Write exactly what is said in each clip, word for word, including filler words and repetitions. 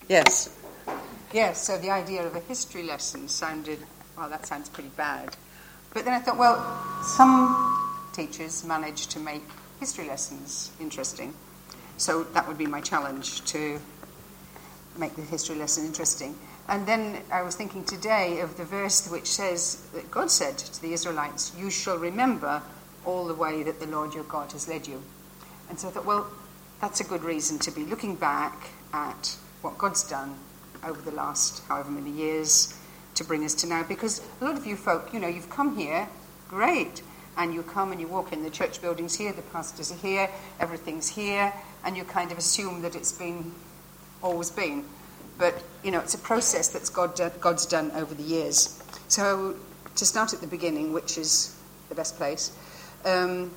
Yes. Yes, so the idea of a history lesson sounded, well, that sounds pretty bad. But then I thought, well, some teachers manage to make history lessons interesting. So that would be my challenge, to make the history lesson interesting. And then I was thinking today of the verse which says that God said to the Israelites, "You shall remember all the way that the Lord your God has led you." And so I thought, well, that's a good reason to be looking back at what God's done over the last however many years to bring us to now. Because a lot of you folk, you know, you've come here, great, and you come and you walk in the church buildings here, the pastors are here, everything's here, and you kind of assume that it's been, always been. But, you know, it's a process that's God, God's done over the years. So to start at the beginning, which is the best place, um,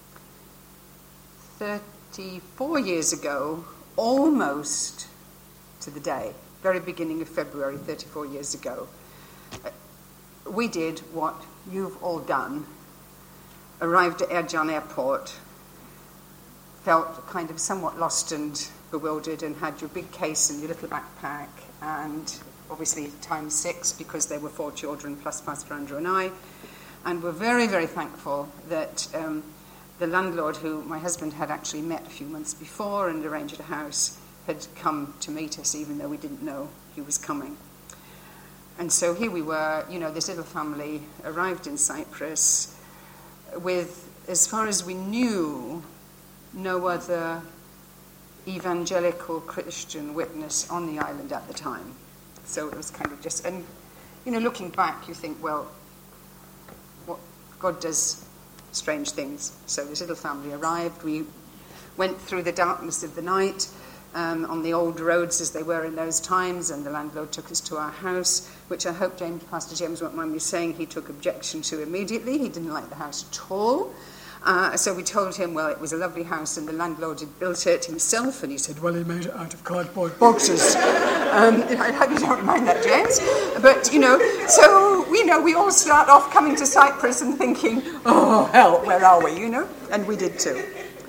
thirty-four years ago, almost to the day, very beginning of February, thirty-four years ago, we did what you've all done, arrived at Ercan Airport, felt kind of somewhat lost and bewildered, and had your big case and your little backpack, and obviously times six, because there were four children plus Pastor Andrew and I, and we're very, very thankful that um, the landlord, who my husband had actually met a few months before and arranged a house, had come to meet us, even though we didn't know he was coming. And so here we were, you know, this little family arrived in Cyprus with, as far as we knew, no other evangelical Christian witness on the island at the time. So it was kind of just, and, you know, looking back, you think, well, what God does strange things. So this little family arrived. We went through the darkness of the night um, on the old roads as they were in those times, and the landlord took us to our house, which I hope James, Pastor James won't mind me saying he took objection to immediately. He didn't like the house at all. Uh, so we told him, well, it was a lovely house and the landlord had built it himself, and he said, well, he made it out of cardboard boxes. um, I hope you don't mind that, James. But, you know, so, you know, we all start off coming to Cyprus and thinking, oh, hell, where are we, you know? And we did too.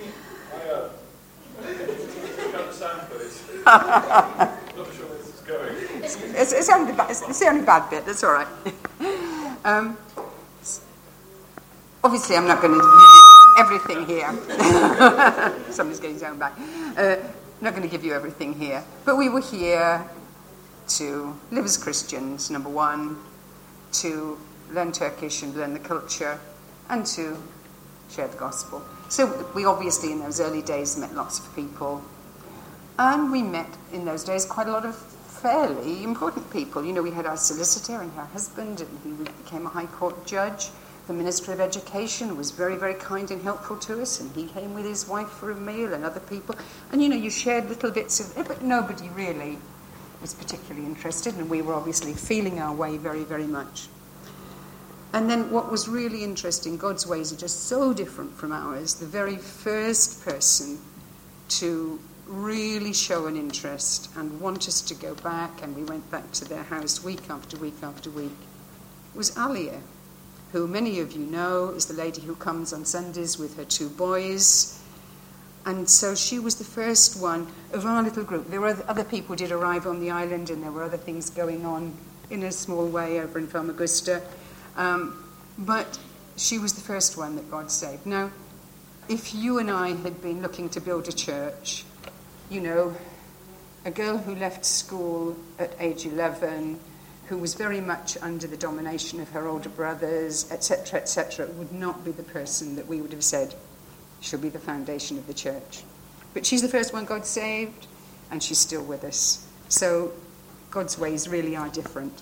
it's, it's, only the, it's, it's the only bad bit, that's all right. um, obviously, I'm not going to give you everything here. Somebody's getting his own back. Uh, I'm not going to give you everything here. But we were here to live as Christians, number one, to learn Turkish and learn the culture, and to share the gospel. So we obviously, in those early days, met lots of people. And we met, in those days, quite a lot of fairly important people. You know, we had our solicitor and her husband, and he became a High Court judge. The Minister of Education was very, very kind and helpful to us, and he came with his wife for a meal, and other people. And, you know, you shared little bits of it, but nobody really was particularly interested, and we were obviously feeling our way very, very much. And then what was really interesting, God's ways are just so different from ours. The very first person to really show an interest and want us to go back, and we went back to their house week after week after week, was Alia, who many of you know is the lady who comes on Sundays with her two boys. And so she was the first one of our little group. There were other people who did arrive on the island, and there were other things going on in a small way over in Famagusta. Um, but she was the first one that God saved. Now, if you and I had been looking to build a church, you know, a girl who left school at age eleven, who was very much under the domination of her older brothers, et cetera, et cetera, would not be the person that we would have said, she'll be the foundation of the church. But she's the first one God saved, and she's still with us. So God's ways really are different.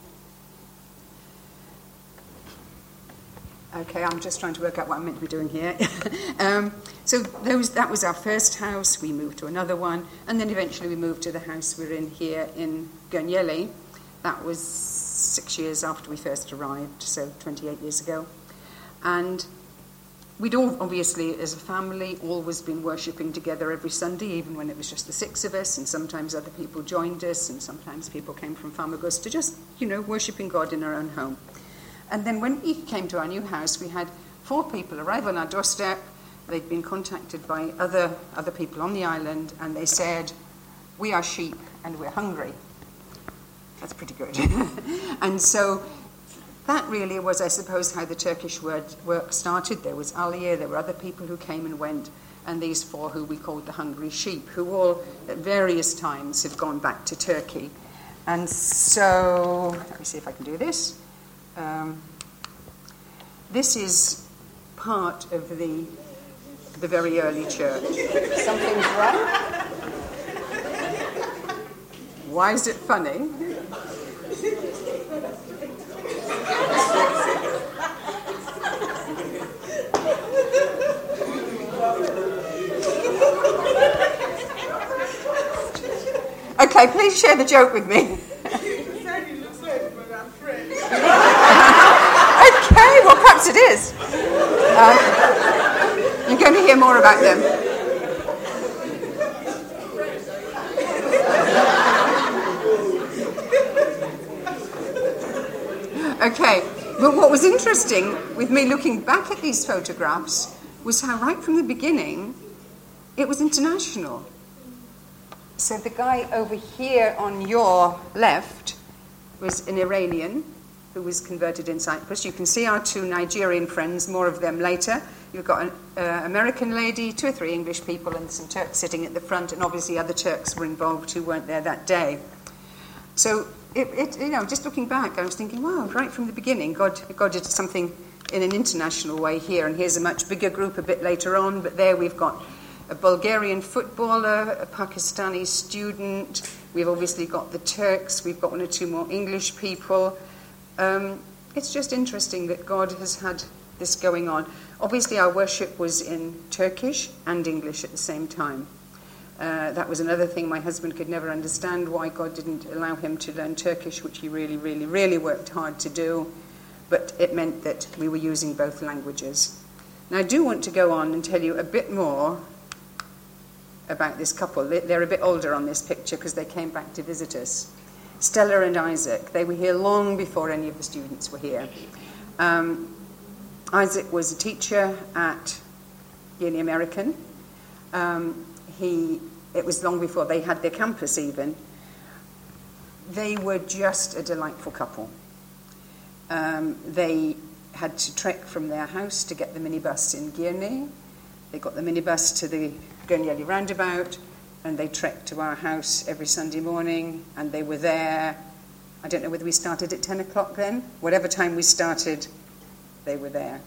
Okay, I'm just trying to work out what I'm meant to be doing here. um, so those, that was our first house. We moved to another one, and then eventually we moved to the house we're in here in Gönyeli. That was six years after we first arrived, so twenty-eight years ago. And we'd all, obviously, as a family, always been worshipping together every Sunday, even when it was just the six of us, and sometimes other people joined us, and sometimes people came from Famagusta, just, you know, worshipping God in our own home. And then when we came to our new house, we had four people arrive on our doorstep. They'd been contacted by other other people on the island, and they said, we are sheep and we're hungry. That's pretty good. And so that really was, I suppose, how the Turkish word work started. There was Aliye, there were other people who came and went, and these four who we called the hungry sheep, who all at various times have gone back to Turkey. And so, let me see if I can do this. Um, this is part of the, the very early church. Something's wrong? Why is it funny? Okay, please share the joke with me. Okay, well, perhaps it is. Um, you're going to hear more about them. Okay, but what was interesting with me looking back at these photographs was how right from the beginning it was international. So the guy over here on your left was an Iranian who was converted in Cyprus. You can see our two Nigerian friends, more of them later. You've got an uh, American lady, two or three English people, and some Turks sitting at the front, and obviously other Turks were involved who weren't there that day. So, it, it, you know, just looking back, I was thinking, wow, right from the beginning, God, God did something in an international way here, and here's a much bigger group a bit later on, but there we've got a Bulgarian footballer, a Pakistani student, we've obviously got the Turks, we've got one or two more English people. Um, it's just interesting that God has had this going on. Obviously our worship was in Turkish and English at the same time. Uh, that was another thing my husband could never understand, why God didn't allow him to learn Turkish, which he really, really, really worked hard to do. But it meant that we were using both languages. Now I do want to go on and tell you a bit more about this couple. They're a bit older on this picture because they came back to visit us. Stella and Isaac, they were here long before any of the students were here. Um, Isaac was a teacher at Uni American. Um, he, it was long before they had their campus even. They were just a delightful couple. Um, they had to trek from their house to get the minibus in Girne. They got the minibus to the Gurneyeli roundabout, and they trekked to our house every Sunday morning, and they were there. I don't know whether we started at ten o'clock then. Whatever time we started, they were there.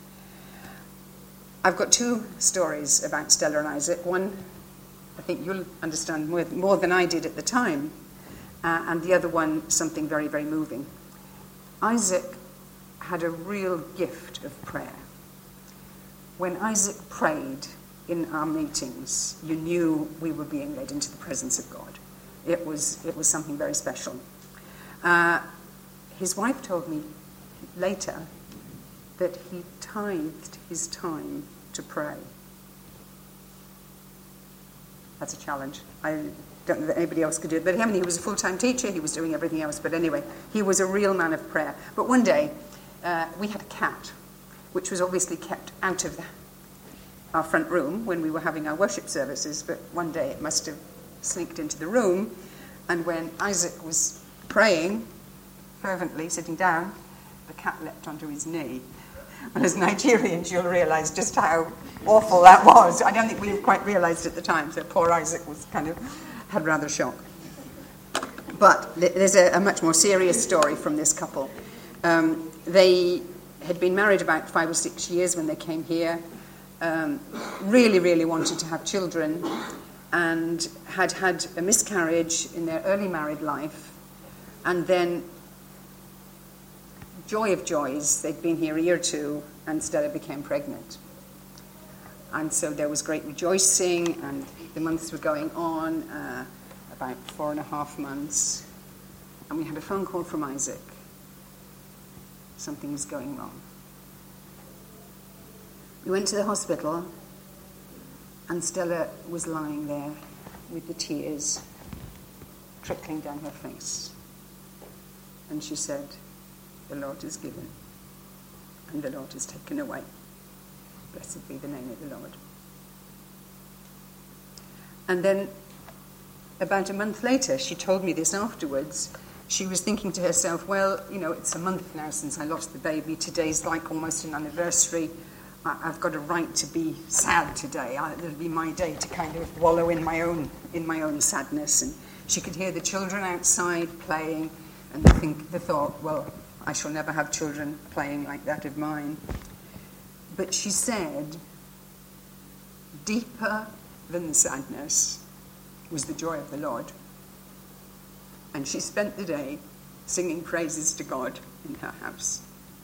I've got two stories about Stella and Isaac. One, I think you'll understand more, more than I did at the time, uh, and the other one, something very, very moving. Isaac had a real gift of prayer. When Isaac prayed in our meetings, you knew we were being led into the presence of God. It was, it was something very special. Uh, his wife told me later that he tithed his time to pray. That's a challenge. I don't know that anybody else could do it. But him, he was a full-time teacher. He was doing everything else. But anyway, he was a real man of prayer. But one day, uh, we had a cat, which was obviously kept out of the, our front room when we were having our worship services. But one day, it must have sneaked into the room. And when Isaac was praying, fervently, sitting down, the cat leapt onto his knee. And as Nigerians, you'll realise just how awful that was. I don't think we quite realised at the time, so poor Isaac was kind of, had rather shock. But there's a, a much more serious story from this couple. Um, they had been married about five or six years when they came here, um, really, really wanted to have children, and had had a miscarriage in their early married life, and then joy of joys, they'd been here a year or two, and Stella became pregnant. And so there was great rejoicing, and the months were going on, uh, about four and a half months, and we had a phone call from Isaac. Something was going wrong. We went to the hospital, and Stella was lying there with the tears trickling down her face. And she said, "The Lord is given, and the Lord is taken away. Blessed be the name of the Lord." And then about a month later, she told me this afterwards, she was thinking to herself, well, you know, it's a month now since I lost the baby. Today's like almost an anniversary. I, I've got a right to be sad today. I, it'll be my day to kind of wallow in my own in my own sadness. And she could hear the children outside playing, and the, think, the thought, well, I shall never have children playing like that of mine. But she said, deeper than the sadness was the joy of the Lord. And she spent the day singing praises to God in her house.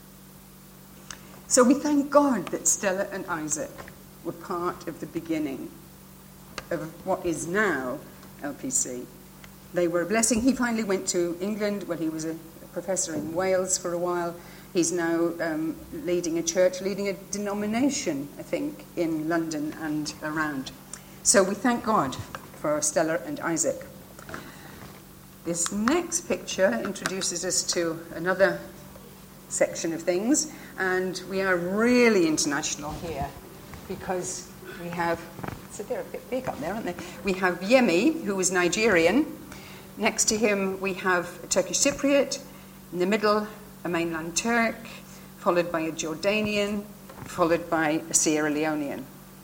So we thank God that Stella and Isaac were part of the beginning of what is now L P C. They were a blessing. He finally went to England. Well, he was a professor in Wales for a while. He's now um, leading a church, leading a denomination, I think, in London and around. So we thank God for Stella and Isaac. This next picture introduces us to another section of things, and we are really international here because we have, so they're a bit big up there, aren't they? We have Yemi, who is Nigerian. Next to him, we have a Turkish Cypriot. In the middle, a mainland Turk, followed by a Jordanian, followed by a Sierra Leonean,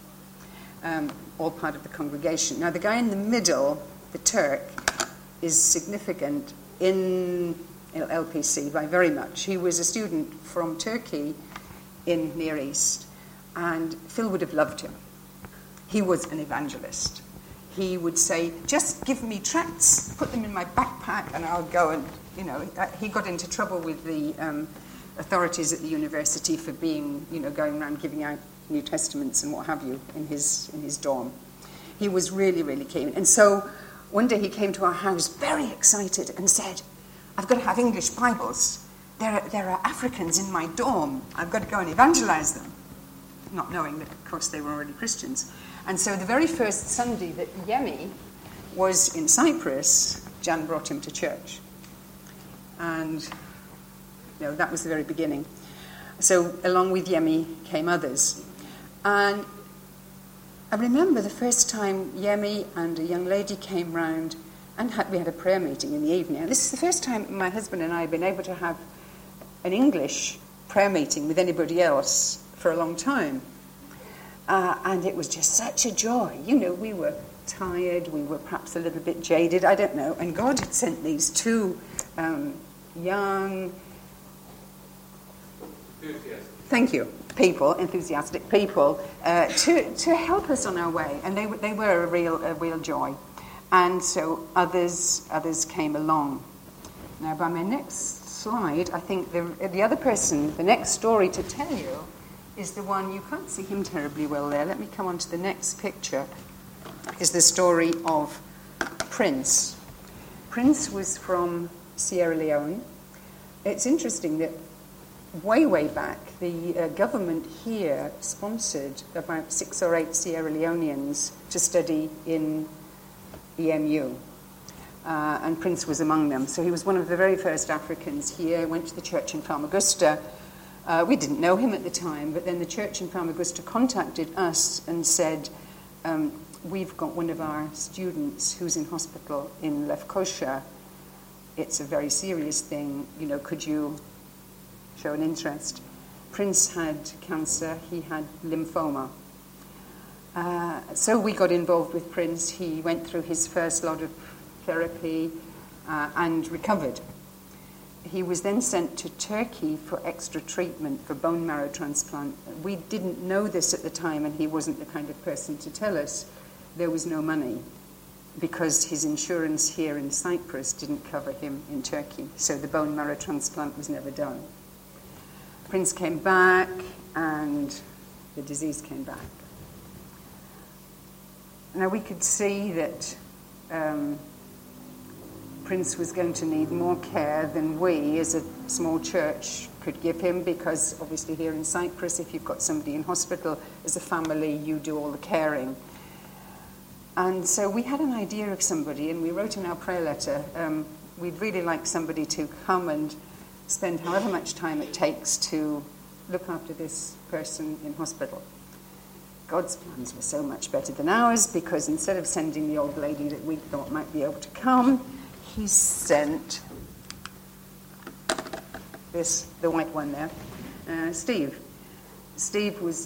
um, all part of the congregation. Now, the guy in the middle, the Turk, is significant in L P C by very much. He was a student from Turkey in Near East, and Phil would have loved him. He was an evangelist. He would say, just give me tracts, put them in my backpack, and I'll go and, you know, he got into trouble with the um, authorities at the university for being, you know, going around giving out New Testaments and what have you in his in his dorm. He was really, really keen. And so one day he came to our house very excited and said, I've got to have English Bibles. There are, there are Africans in my dorm. I've got to go and evangelize them. Not knowing that, of course, they were already Christians. And so the very first Sunday that Yemi was in Cyprus, Jan brought him to church. And, you know, that was the very beginning. So along with Yemi came others. And I remember the first time Yemi and a young lady came round and had, we had a prayer meeting in the evening. And this is the first time my husband and I have been able to have an English prayer meeting with anybody else for a long time. Uh, and it was just such a joy. You know, we were tired, we were perhaps a little bit jaded, I don't know. And God had sent these two um, young, thank you, people, enthusiastic people, uh, to to help us on our way. And they they were a real a real joy. And so others others came along. Now, by my next slide, I think the the other person, the next story to tell you, is the one, you can't see him terribly well there. Let me come on to the next picture, is the story of Prince. Prince was from Sierra Leone. It's interesting that way, way back, the uh, government here sponsored about six or eight Sierra Leoneans to study in E M U. Uh, and Prince was among them. So he was one of the very first Africans here, went to the church in Famagusta. Uh, we didn't know him at the time, but then the church in Famagusta contacted us and said, um, we've got one of our students who's in hospital in Lefkosha. It's a very serious thing. You know, could you show an interest? Prince had cancer. He had lymphoma. Uh, so we got involved with Prince. He went through his first lot of therapy uh, and recovered. He was then sent to Turkey for extra treatment for bone marrow transplant. We didn't know this at the time, and he wasn't the kind of person to tell us. There was no money because his insurance here in Cyprus didn't cover him in Turkey, so the bone marrow transplant was never done. Prince came back, and the disease came back. Now, we could see that um, Prince was going to need more care than we as a small church could give him, because obviously here in Cyprus, if you've got somebody in hospital, as a family, you do all the caring. And so we had an idea of somebody, and we wrote in our prayer letter, um, we'd really like somebody to come and spend however much time it takes to look after this person in hospital. God's plans were so much better than ours, because instead of sending the old lady that we thought might be able to come, he sent this, the white one there, uh, Steve. Steve was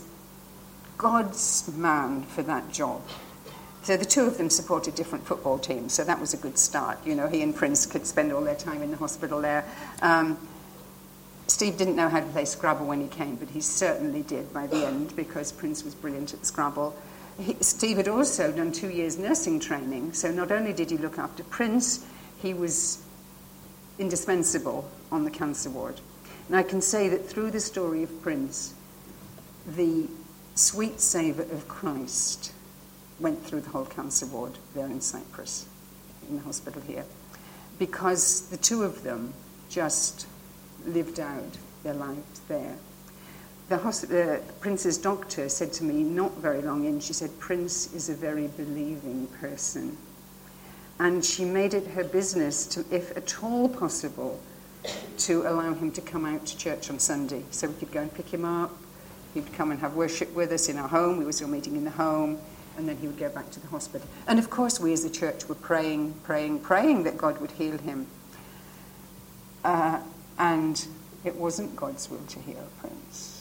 God's man for that job. So the two of them supported different football teams, so that was a good start. You know, he and Prince could spend all their time in the hospital there. Um, Steve didn't know how to play Scrabble when he came, but he certainly did by the end, because Prince was brilliant at Scrabble. He, Steve had also done two years nursing training, so not only did he look after Prince, he was indispensable on the cancer ward. And I can say that through the story of Prince, the sweet savour of Christ went through the whole cancer ward there in Cyprus, in the hospital here, because the two of them just lived out their lives there. The uh, Prince's doctor said to me not very long in, she said, Prince is a very believing person. And she made it her business to, if at all possible, to allow him to come out to church on Sunday. So we could go and pick him up. He'd come and have worship with us in our home. We were still meeting in the home. And then he would go back to the hospital. And of course, we as a church were praying, praying, praying that God would heal him. Uh, and it wasn't God's will to heal Prince.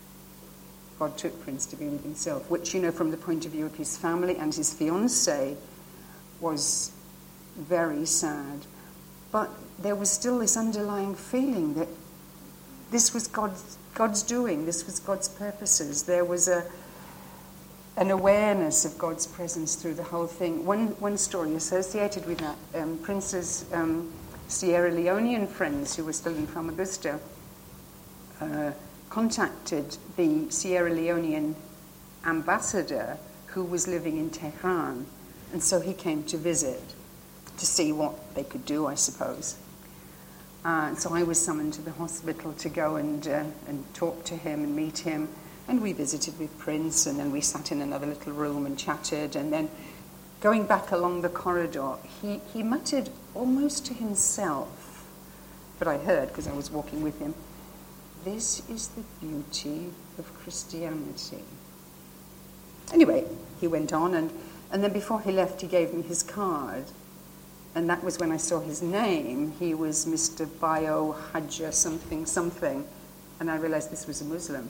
God took Prince to be with himself, which, you know, from the point of view of his family and his fiancée, was very sad. But there was still this underlying feeling that this was God's, God's doing, this was God's purposes. There was a an awareness of God's presence through the whole thing. One one story associated with that, um, Prince's um, Sierra Leonean friends who were still in Famagusta uh, contacted the Sierra Leonean ambassador who was living in Tehran, and so he came to visit to see what they could do, I suppose. Uh, and so I was summoned to the hospital to go and uh, and talk to him and meet him. And we visited with Prince, and then we sat in another little room and chatted. And then going back along the corridor, he, he muttered almost to himself, but I heard because I was walking with him, this is the beauty of Christianity. Anyway, he went on, and, and then before he left, he gave me his card. And that was when I saw his name. He was Mister Bio Hajja something something. And I realized this was a Muslim.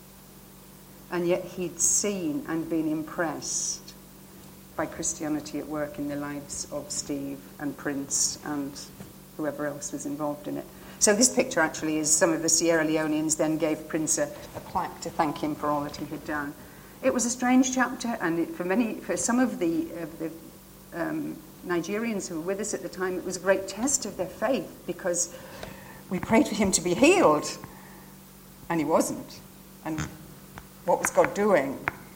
And yet he'd seen and been impressed by Christianity at work in the lives of Steve and Prince and whoever else was involved in it. So this picture actually is some of the Sierra Leoneans then gave Prince a, a plaque to thank him for all that he had done. It was a strange chapter, and it, for many, for some of the, of the um, Nigerians who were with us at the time, it was a great test of their faith, because we prayed for him to be healed, and he wasn't. And what was God doing?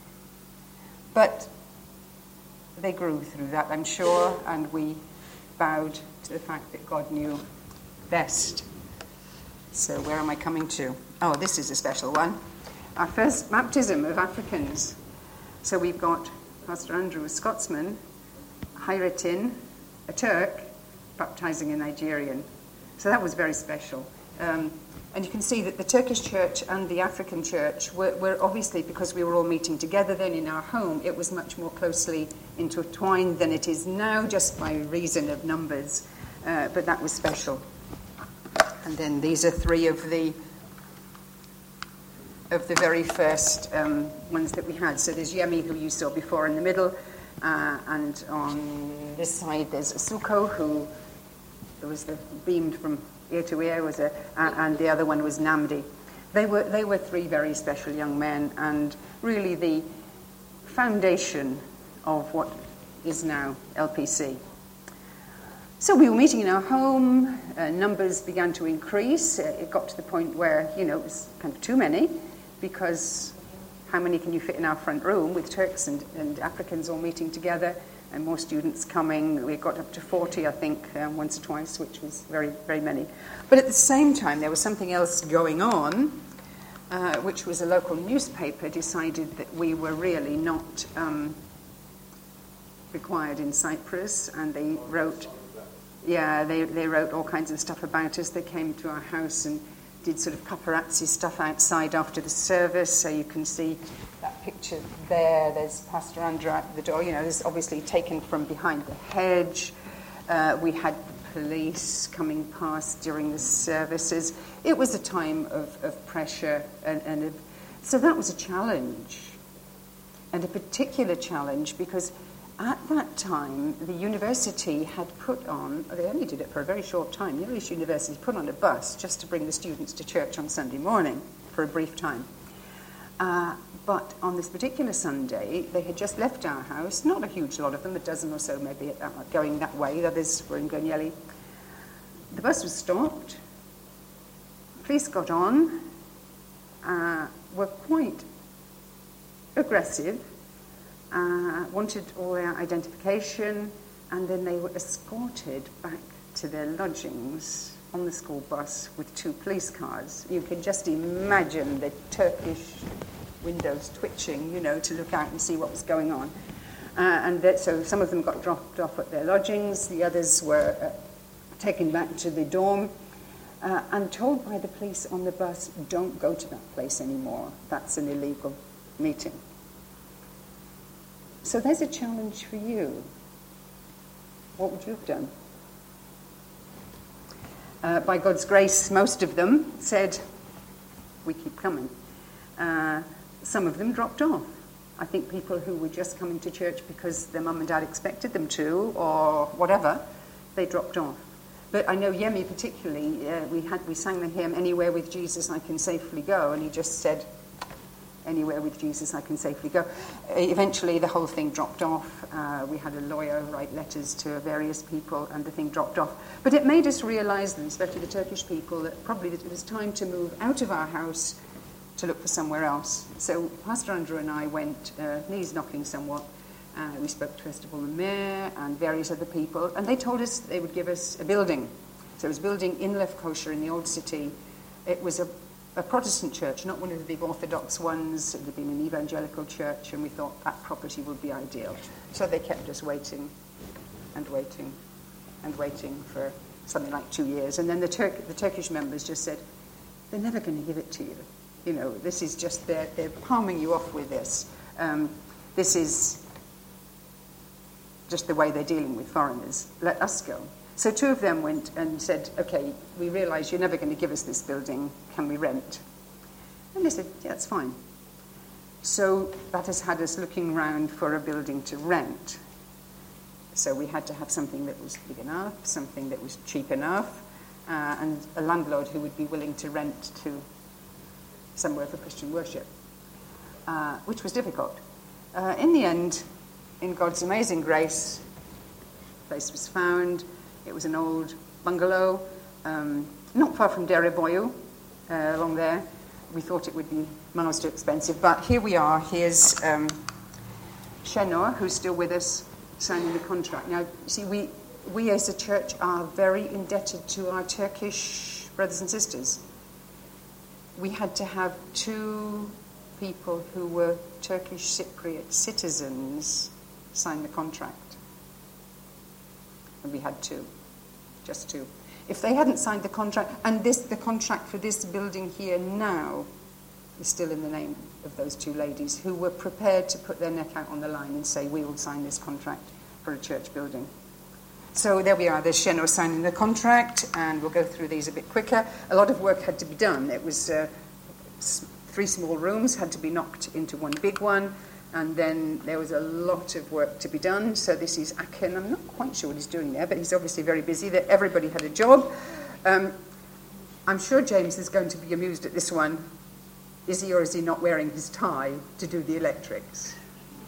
But they grew through that, I'm sure, and we bowed to the fact that God knew best. So where am I coming to? Oh, this is a special one. Our first baptism of Africans. So we've got Pastor Andrew, a Scotsman, Hayretin, a Turk, baptizing a Nigerian. So that was very special. Um, And you can see that the Turkish church and the African church were, were obviously, because we were all meeting together then in our home, it was much more closely intertwined than it is now, just by reason of numbers. Uh, but that was special. And then these are three of the of the very first um, ones that we had. So there's Yemi, who you saw before in the middle, uh, and on this side there's Asuko, who there was the beamed from ear to ear, was a, uh, and the other one was Namdi. They were they were three very special young men, and really the foundation of what is now L P C. So we were meeting in our home. Uh, numbers began to increase. Uh, it got to the point where, you know, it was kind of too many, because how many can you fit in our front room with Turks and, and Africans all meeting together? And more students coming. We got up to forty, I think, um, once or twice, which was very, very many. But at the same time, there was something else going on, uh, which was a local newspaper decided that we were really not um, required in Cyprus, and they wrote, yeah, they, they wrote all kinds of stuff about us. They came to our house and did sort of paparazzi stuff outside after the service, so you can see that picture there, there's Pastor Andrew at the door. You know, there's obviously taken from behind the hedge. Uh, we had the police coming past during the services. It was a time of, of pressure, and, and of, so that was a challenge, and a particular challenge because at that time the university had put on, they only did it for a very short time, the Irish University put on a bus just to bring the students to church on Sunday morning for a brief time. Uh, but on this particular Sunday, they had just left our house, not a huge lot of them, a dozen or so maybe uh, going that way, the others were in Gonyelly. The bus was stopped, police got on, uh, were quite aggressive, uh, wanted all their identification, and then they were escorted back to their lodgings on the school bus with two police cars. You can just imagine the Turkish windows twitching, you know, to look out and see what was going on. Uh, and that, so some of them got dropped off at their lodgings, the others were uh, taken back to the dorm, uh, and told by the police on the bus, don't go to that place anymore. That's an illegal meeting. So there's a challenge for you. What would you have done? Uh, by God's grace, most of them said, we keep coming. Uh, some of them dropped off. I think people who were just coming to church because their mum and dad expected them to, or whatever, they dropped off. But I know Yemi particularly, uh, we had we sang the hymn, Anywhere with Jesus I Can Safely Go, and he just said, anywhere with Jesus I can safely go. Uh, eventually the whole thing dropped off. Uh, we had a lawyer write letters to various people and the thing dropped off. But it made us realise, and especially the Turkish people, that probably that it was time to move out of our house to look for somewhere else. So Pastor Andrew and I went, uh, knees knocking somewhat. Uh, we spoke to first of all the mayor and various other people, and they told us they would give us a building. So it was a building in Lefkosher in the old city. It was a A Protestant church, not one of the big Orthodox ones. It had been an evangelical church, and we thought that property would be ideal. So they kept us waiting and waiting and waiting for something like two years. And then the, Turk, the Turkish members just said, they're never going to give it to you. You know, this is just, they're, they're palming you off with this. Um, this is just the way they're dealing with foreigners. Let us go. So two of them went and said, okay, we realise you're never going to give us this building, can we rent? And they said, yeah, that's fine. So that has had us looking around for a building to rent. So we had to have something that was big enough, something that was cheap enough, uh, and a landlord who would be willing to rent to somewhere for Christian worship, uh, which was difficult. Uh, in the end, in God's amazing grace, the place was found. It was an old bungalow, um, not far from Derryboyu, uh, along there. We thought it would be miles too expensive, but here we are. Here's um, Shenor, who's still with us, signing the contract. Now, you see, we, we as a church are very indebted to our Turkish brothers and sisters. We had to have two people who were Turkish Cypriot citizens sign the contract. And we had two, just two. If they hadn't signed the contract, and this, the contract for this building here now is still in the name of those two ladies who were prepared to put their neck out on the line and say, we will sign this contract for a church building. So there we are, there's Shenor signing the contract, and we'll go through these a bit quicker. A lot of work had to be done. It was uh, three small rooms had to be knocked into one big one. And then there was a lot of work to be done. So this is Akin. I'm not quite sure what he's doing there, but he's obviously very busy. That everybody had a job. Um, I'm sure James is going to be amused at this one. Is he or is he not wearing his tie to do the electrics?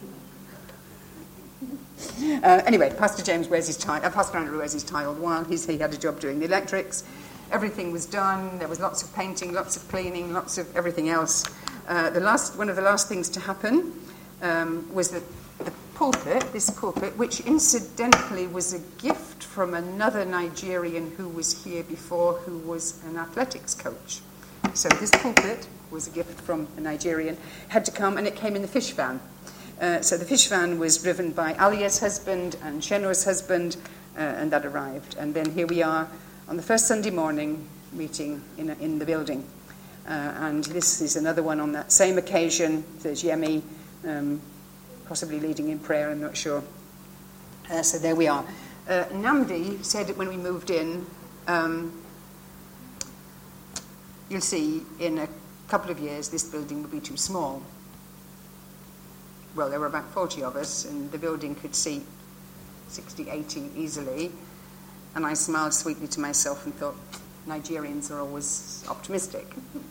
Uh, anyway, Pastor James wears his tie. Uh, Pastor Andrew wears his tie all the while. He's, he had a job doing the electrics. Everything was done. There was lots of painting, lots of cleaning, lots of everything else. Uh, the last one of the last things to happen Um, was the, the pulpit, this pulpit, which incidentally was a gift from another Nigerian who was here before, who was an athletics coach. So this pulpit was a gift from a Nigerian, had to come, and it came in the fish van. Uh, so the fish van was driven by Alia's husband and Shenor's husband, uh, and that arrived. And then here we are on the first Sunday morning meeting in, a, in the building. Uh, and this is another one on that same occasion. There's Yemi um, possibly leading in prayer, I'm not sure. Uh, so there we are. Uh, Namdi said that when we moved in, um, you'll see in a couple of years this building will be too small. Well, there were about forty of us, and the building could seat sixty, eighty easily. And I smiled sweetly to myself and thought, Nigerians are always optimistic.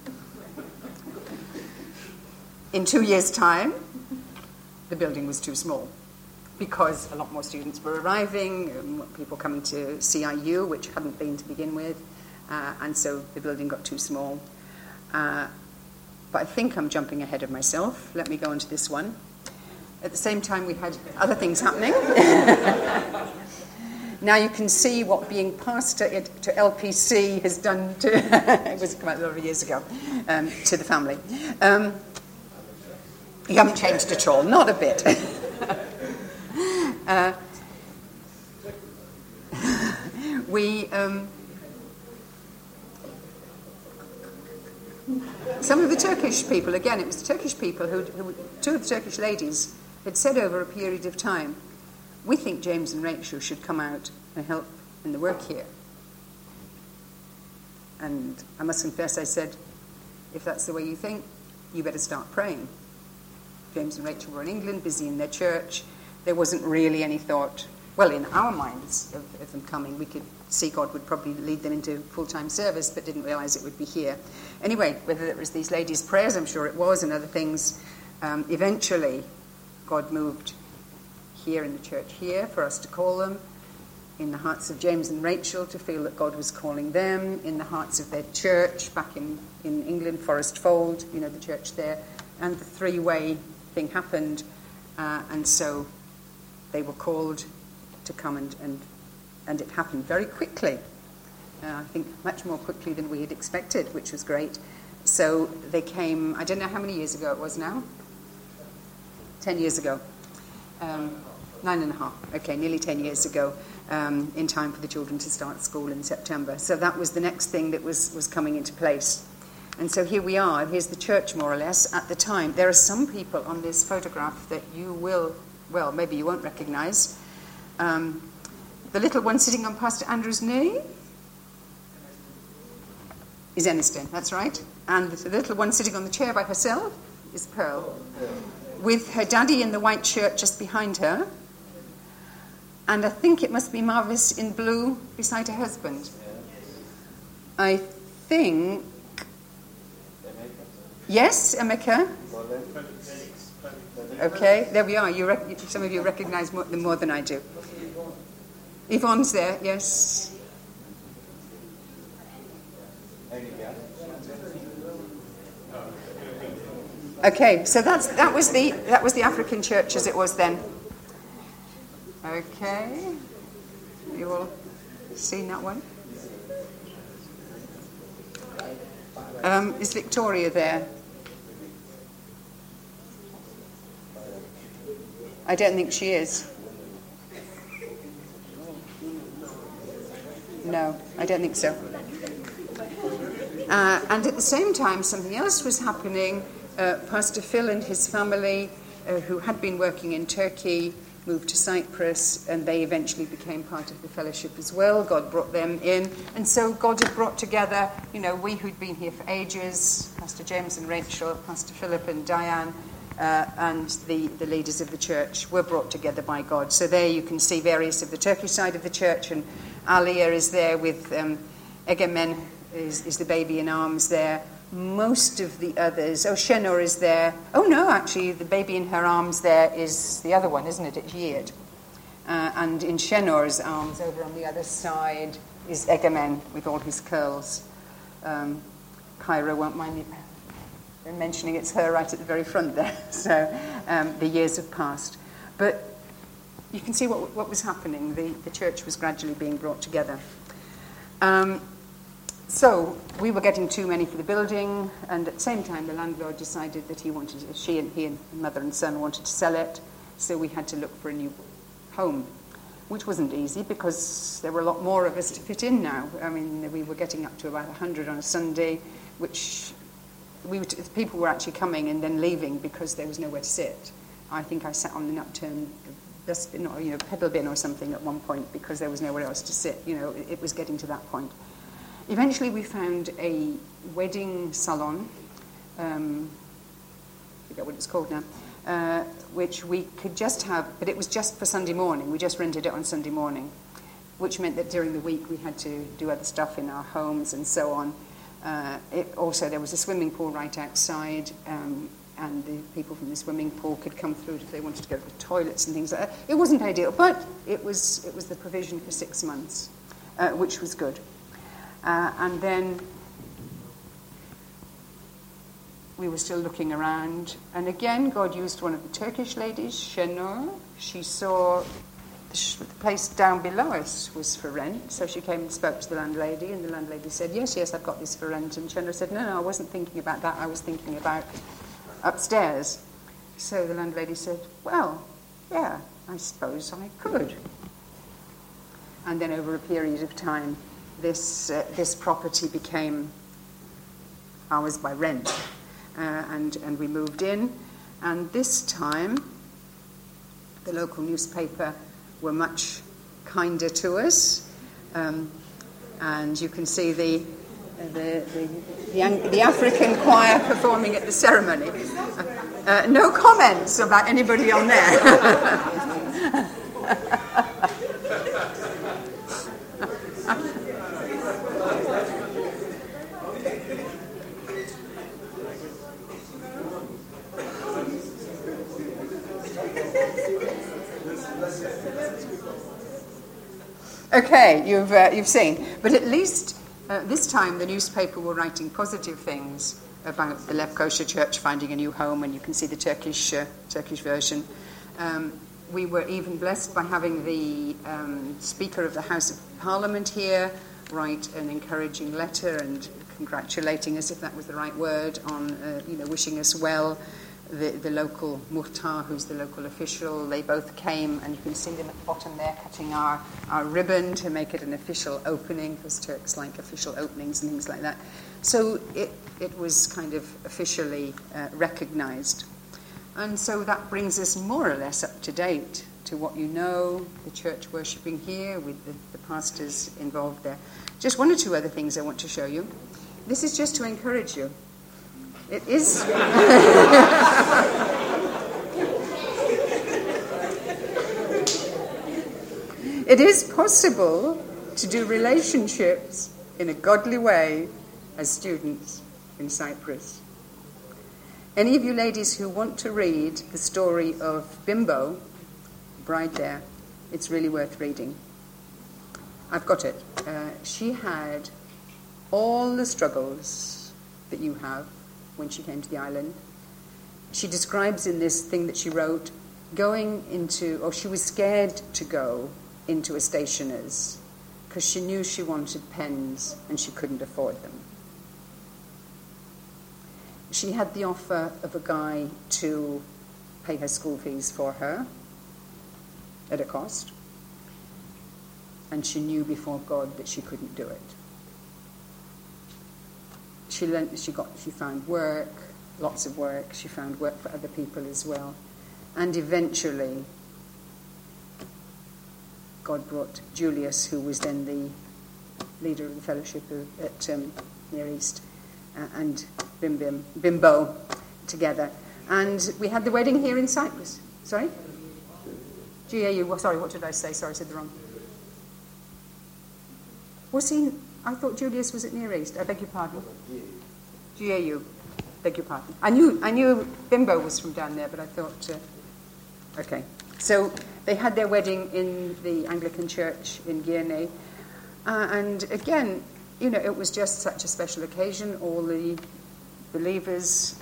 In two years' time, the building was too small because a lot more students were arriving, um, people coming to C I U, which hadn't been to begin with, uh, and so the building got too small. Uh, but I think I'm jumping ahead of myself. Let me go on to this one. At the same time, we had other things happening. Now you can see what being pastor to L P C has done to, it was quite a lot of years ago, um, to the family. Um, you haven't changed at all, not a bit. uh, we, um, some of the Turkish people, again, it was the Turkish people, who, who two of the Turkish ladies had said over a period of time, we think James and Rachel should come out and help in the work here. And I must confess, I said, if that's the way you think, you better start praying. James and Rachel were in England, busy in their church. There wasn't really any thought, well, in our minds, of, of them coming. We could see God would probably lead them into full-time service, but didn't realize it would be here. Anyway, whether it was these ladies' prayers, I'm sure it was, and other things, um, eventually God moved here in the church here for us to call them, in the hearts of James and Rachel to feel that God was calling them, in the hearts of their church back in, in England, Forest Fold, you know, the church there, and the three-way thing happened, uh, and so they were called to come, and, and, and it happened very quickly. Uh, I think much more quickly than we had expected, which was great. So they came, I don't know how many years ago it was now, ten years ago. Um, Nine and a half, okay, nearly ten years ago, um, in time for the children to start school in September. So that was the next thing that was, was coming into place. And so here we are, here's the church more or less at the time. There are some people on this photograph that you will, well, maybe you won't recognise. Um, the little one sitting on Pastor Andrew's knee is Eniston, that's right. And the little one sitting on the chair by herself is Pearl, with her daddy in the white shirt just behind her. And I think it must be Marvis in blue beside her husband. I think... Yes, Emeka? Okay, there we are. You rec- some of you recognise more, them more than I do. Yvonne's there, yes. Okay, so that's that was the that was the African church as it was then. Okay, you all seen that one? Um, is Victoria there? I don't think she is. No, I don't think so. Uh, and at the same time, something else was happening. Uh, Pastor Phil and his family, uh, who had been working in Turkey, moved to Cyprus, and they eventually became part of the fellowship as well. God brought them in. And so God had brought together, you know, we who'd been here for ages, Pastor James and Rachel, Pastor Philip and Diane, uh, and the, the leaders of the church were brought together by God. So there you can see various of the Turkish side of the church, and Alia is there with um, Egemen is, is the baby in arms there. Most of the others, oh, Shenor is there. Oh, no, actually, the baby in her arms there is the other one, isn't it? It's Yid. Uh, and in Shenor's arms, over on the other side, is Egemen with all his curls. Um, Kyra won't mind me mentioning it's her right at the very front there. So um, the years have passed. But you can see what, what was happening. The, the church was gradually being brought together. Um, So we were getting too many for the building, and at the same time the landlord decided that he wanted, she and he and mother and son wanted to sell it, so we had to look for a new home, which wasn't easy because there were a lot more of us to fit in now. I mean, we were getting up to about one hundred on a Sunday, which we were t- people were actually coming and then leaving because there was nowhere to sit. I think I sat on the upturned dustbin or, you know, pedal bin or something at one point because there was nowhere else to sit. You know, it, it was getting to that point. Eventually we found a wedding salon, um, I forget what it's called now, uh, which we could just have, but it was just for Sunday morning. We just rented it on Sunday morning, which meant that during the week we had to do other stuff in our homes and so on. Uh, it, also, there was a swimming pool right outside, um, and the people from the swimming pool could come through if they wanted to go to the toilets and things like that. It wasn't ideal, but it was it was the provision for six months, uh, which was good. Uh, and then we were still looking around, and again, God used one of the Turkish ladies, Şenur. She saw the, sh- the place down below us was for rent, so she came and spoke to the landlady, and the landlady said, yes, yes, I've got this for rent. And Şenur said, no, no, I wasn't thinking about that, I was thinking about upstairs. So the landlady said, well, yeah, I suppose I could. And then over a period of time, this uh, this property became ours by rent. Uh, and, and we moved in, and this time the local newspaper were much kinder to us, um, and you can see the the, the, the, the African choir performing at the ceremony. Uh, uh, no comments about anybody on there. Okay, you've uh, you've seen, but at least uh, this time the newspaper were writing positive things about the Lefkoşa Church finding a new home, and you can see the Turkish uh, Turkish version. Um, we were even blessed by having the um, Speaker of the House of Parliament here write an encouraging letter and congratulating us, if that was the right word, on uh, you know wishing us well. The, the local muhtar, who's the local official, they both came, and you can see them at the bottom there cutting our, our ribbon to make it an official opening, because Turks like official openings and things like that. So it, it was kind of officially uh, recognised. And so that brings us more or less up to date to what you know, the church worshipping here with the, the pastors involved there. Just one or two other things I want to show you. This is just to encourage you. It is. It is possible to do relationships in a godly way as students in Cyprus. Any of you ladies who want to read the story of Bimbo, bride there, it's really worth reading. I've got it. Uh, she had all the struggles that you have when she came to the island. She describes in this thing that she wrote, going into, or she was scared to go into a stationer's because she knew she wanted pens and she couldn't afford them. She had the offer of a guy to pay her school fees for her at a cost, and she knew before God that she couldn't do it. She learned, she got, she found work, lots of work. She found work for other people as well, and eventually, God brought Julius, who was then the leader of the fellowship of, at um, Near East, uh, and Bim Bim Bimbo together, and we had the wedding here in Cyprus. Sorry, G A U. Well, sorry, what did I say? Sorry, I said the wrong. Was he? I thought Julius was at Near East. I beg your pardon. G A U. Beg your pardon. I knew I knew Bimbo was from down there, but I thought. Uh, okay. So they had their wedding in the Anglican Church in Girne, uh, and again, you know, it was just such a special occasion. All the believers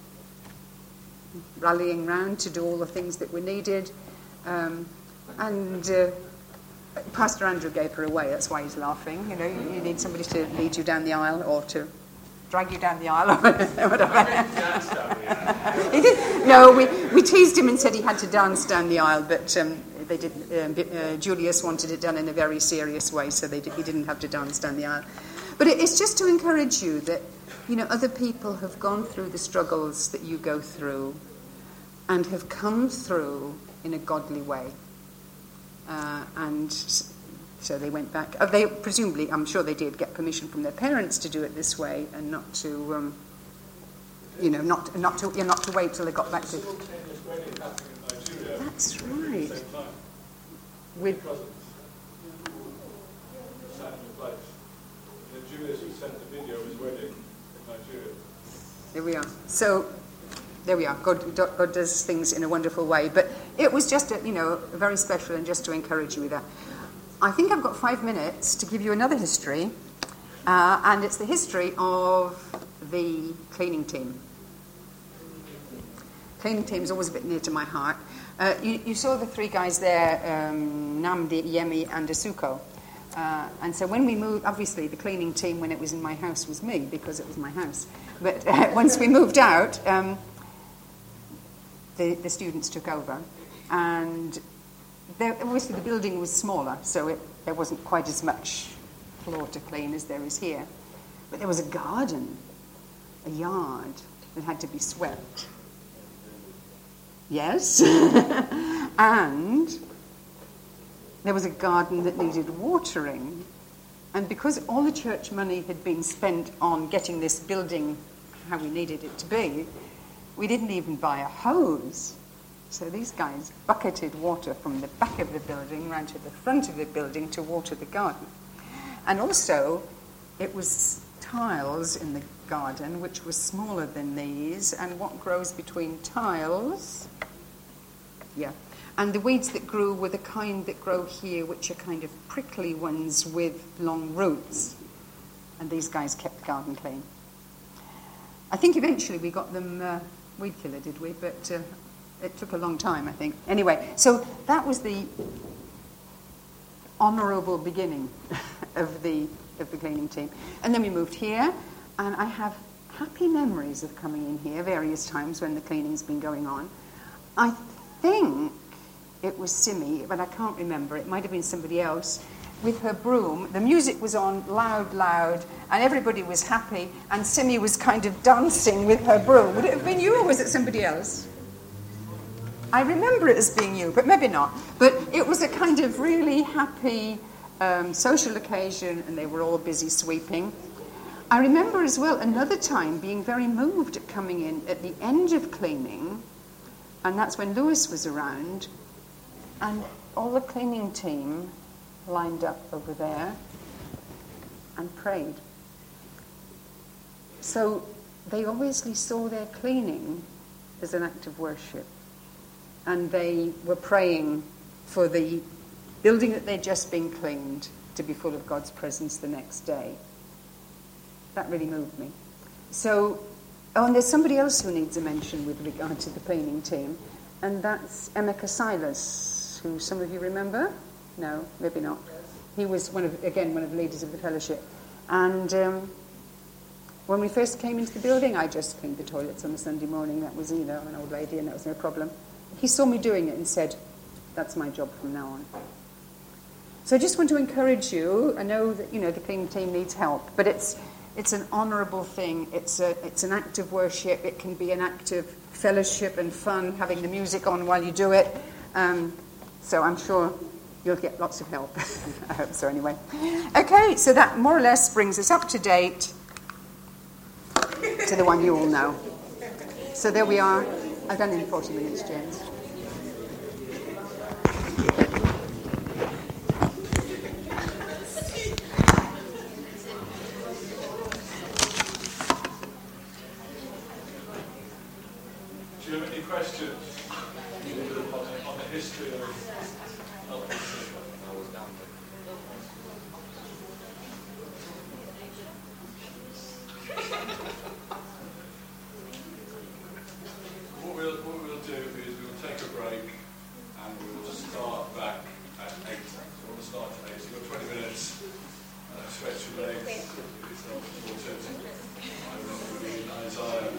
rallying round to do all the things that were needed, um, and. Uh, Pastor Andrew gave her away, that's why he's laughing. You know, you, you need somebody to lead you down the aisle or to drag you down the aisle or whatever. He did. No, we, we teased him and said he had to dance down the aisle, but um, they did. Um, uh, Julius wanted it done in a very serious way, so they did, he didn't have to dance down the aisle. But it, it's just to encourage you that you know, other people have gone through the struggles that you go through and have come through in a godly way. Uh, and so they went back. Uh, they presumably, I'm sure they did get permission from their parents to do it this way and not to, um, you know, not not to yeah, not to wait till they got back to. That's right. With the Jewish who sent the video of his wedding in Nigeria. There we are. So there we are. God, God does things in a wonderful way. But it was just, a, you know, very special, and just to encourage you with that. I think I've got five minutes to give you another history, uh, and it's the history of the cleaning team. Cleaning team is always a bit near to my heart. Uh, you, you saw the three guys there, um, Namdi, Yemi, and Asuko. Uh, and so when we moved, obviously the cleaning team when it was in my house was me, because it was my house. But uh, once we moved out, um, the, the students took over. And there, obviously the building was smaller, so it, there wasn't quite as much floor to clean as there is here. But there was a garden, a yard that had to be swept. Yes. And there was a garden that needed watering. And because all the church money had been spent on getting this building how we needed it to be, we didn't even buy a hose. So these guys bucketed water from the back of the building round to the front of the building to water the garden. And also, it was tiles in the garden, which was smaller than these. And what grows between tiles? Yeah. And the weeds that grew were the kind that grow here, which are kind of prickly ones with long roots. And these guys kept the garden clean. I think eventually we got them uh, weed killer, did we? But uh, it took a long time, I think. Anyway, so that was the honourable beginning of the of the cleaning team. And then we moved here, and I have happy memories of coming in here various times when the cleaning's been going on. I think it was Simi, but I can't remember. It might have been somebody else, with her broom. The music was on loud, loud, and everybody was happy, and Simi was kind of dancing with her broom. Would it have been you, or was it somebody else? I remember it as being you, but maybe not. But it was a kind of really happy um, social occasion, and they were all busy sweeping. I remember as well another time being very moved at coming in at the end of cleaning, and that's when Lewis was around, and all the cleaning team lined up over there and prayed. So they obviously saw their cleaning as an act of worship. And they were praying for the building that they'd just been cleaned to be full of God's presence the next day. That really moved me. So, oh, and there's somebody else who needs a mention with regard to the cleaning team, and that's Emeka Silas, who some of you remember? No, maybe not. He was, one of, again, one of the leaders of the fellowship. And um, when we first came into the building, I just cleaned the toilets on a Sunday morning. That was, you know, an old lady, and that was no problem. He saw me doing it and said, that's my job from now on. So I just want to encourage you. I know that, you know, the cleaning team needs help, but it's it's an honourable thing. It's a it's an act of worship. It can be an act of fellowship and fun, having the music on while you do it. Um, so I'm sure you'll get lots of help. I hope so anyway. Okay, so that more or less brings us up to date to the one you all know. So there we are. I've done it in forty minutes, James. Do you have any questions on the history of L P C? What we'll, what we'll do is we'll take a break and we'll start back at eight. So we'll start at eight. So you've got twenty minutes. Uh, stretch your legs. I remember reading Isaiah.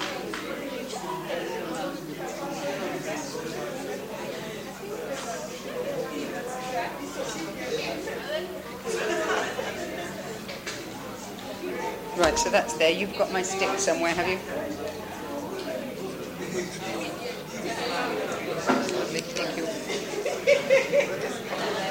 Thank you. Right, so that's there. You've got my stick somewhere, have you? Lovely, thank you.